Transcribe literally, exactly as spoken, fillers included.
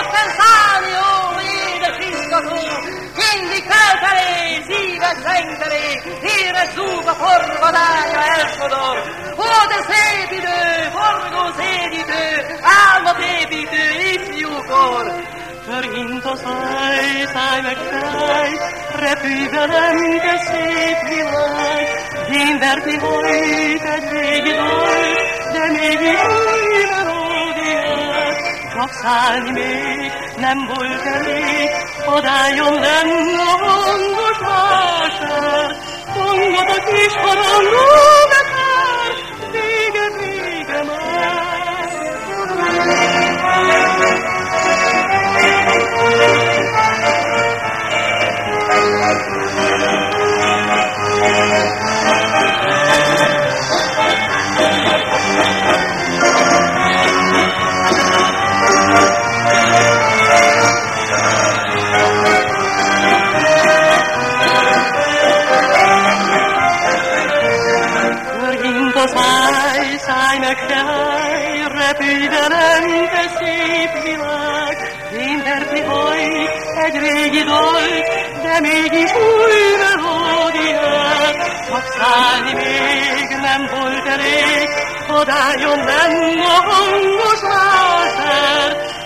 éppen szállni, ó, édes izgató, mindig felfelé, szíved zengtelé, híres zúg a forgadája elsodor. Ó, de szép idő, forgó szédidő, álmot építő ifjúkor. Törint a száj, száj meg száj, repülj velem, de szép világ. Génverti hajt egy régi dal, de mégis új melódiát. Csak szállni még nem volt elég, odálljon lenn a hangos vásár. Hangod a kis harangó betár, vége, vége már. Törint a száj, száj meg száj, repülj velem, de szép világ. Génverti hajt egy régi dal, de mégis új melódiát. Csak szállni még nem volt elég, odálljon lenn a hangos vásár.